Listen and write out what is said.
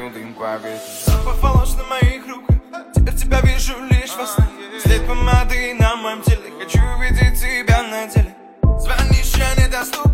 тянул дым по ветру. Запах волос на моих руках, теперь тебя вижу лишь во сне. След помады на моем теле, хочу увидеть тебя на деле. Звонишь, я недоступен.